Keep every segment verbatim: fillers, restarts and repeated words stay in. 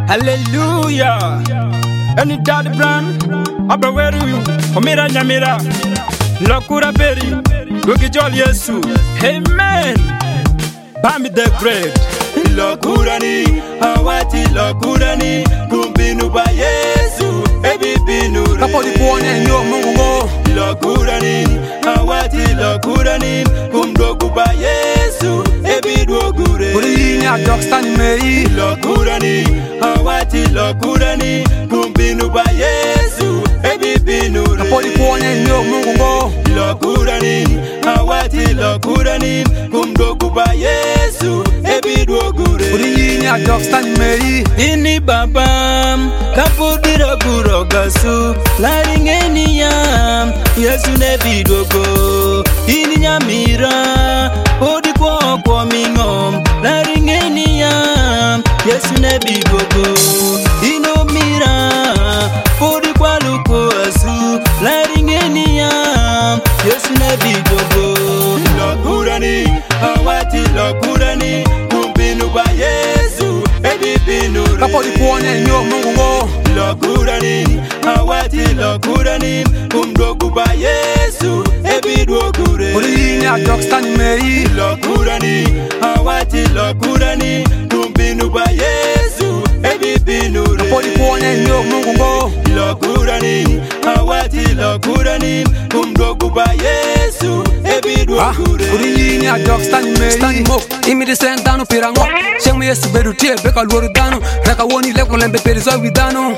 Hallelujah. Any daddy brand, Abba where you? Omira nyamira, Lokura beri, Gogi jol Yesu. Amen. Bami the great. Lokurani, awati lokurani, kumbinu ba Yesu, ebi binu re. Kapoli kuone nyo Mungu. Lokurani, awati lokurani, kumdogu ba Yesu, ebi dogu re. Kulini adokstani mei. Lokurani, awati lokurani, kumbinu ba Yesu, ebi binu re. Kapoli kuone nyo Mungu. Lokurani, awati lokurani, kumdogu ba Yesu, ebi dogu re. Kulini adokstani mei. Ini babam kapudiro gurogasu laringeni yam Yesu ne bidogo ini nyamira odi kwa kwa mingom laringeni yam Yesu ne bidogo ino mira odi kwa luko asu laringeni yam Yesu ne bidogo lokurani awati lokurani kumbinu ba Yesu ebi binu re. Kapoli kuone nyo Mungu. Lokurani awati lokurani kumdogu ba Yesu ebi dogu re. Kulini adokstani mei. Lokurani awati lokurani kumbinu ba Yesu ebi binu re. Kapoli kuone nyo Mungu. Lokurani awati lokurani kumdogu ba Yesu ebi dogu re. Kulini adokstani mei. Stani mo imi de sentano pirango. Sheng me Yesu beru tie beka luoru dano. Raka woni leko lembe perizo widano.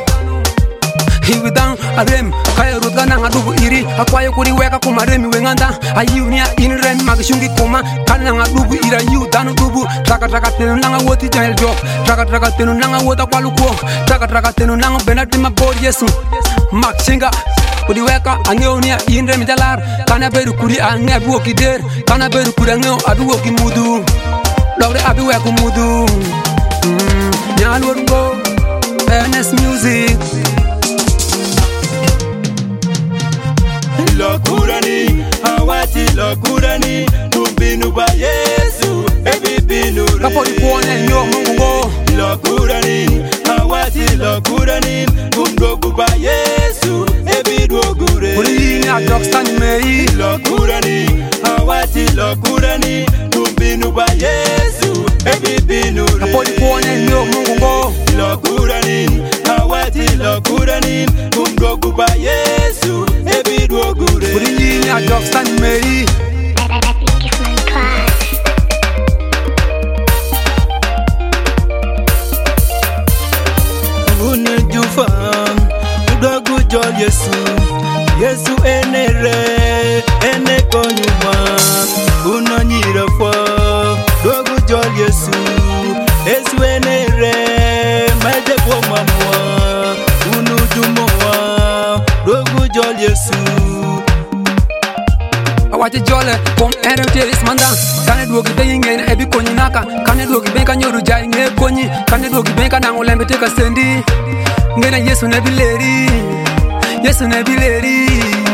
Hiwidang adem kaya rutgana ngadubu iri akwayo kuri weka kumaremi wenganda ayunia inrem magshungi koma kana ngadubu ira yu danu dubu traka traka tenu nanga woti jel jok traka traka tenu nanga wota kwaluko traka traka tenu nanga benati mabod Yesu makshinga kuri weka angeunia inrem jalar kana beru kuri ange buoki der kana beru kuri angeo abuoki mudu logre abu weku mudu nyalurgo N S Music. Lokurani, awati lokurani, kumbinu ba Yesu, ebi binu re. Kapoli kuone nyo Mungu. Lokurani, awati lokurani, kumdogu ba Yesu, ebi dogu re. Kulini adokstani mei. Lokurani, awati lokurani, kumbinu ba Yesu, ebi binu re. Kapoli kuone nyo Mungu. Lokurani, awati lokurani, kumdogu ba Yesu, ebi dogu re. Kulini adokstani mei. Une jufa, dogu jol Yesu, Yesu enere, ene konyuma. Uno nyirafo, dogu jol Yesu, Yesu enere, maje kwa mamwa. Unu jumowa, dogu jol Yesu. Awati jole kom ere teris manda kane duogi be ngene ebi konyi naka kane duogi be kanyoru jai nge konyi kane duogi be kana ngolembe te ka sendi ngene Yesu ne bileri Yesu ne bileri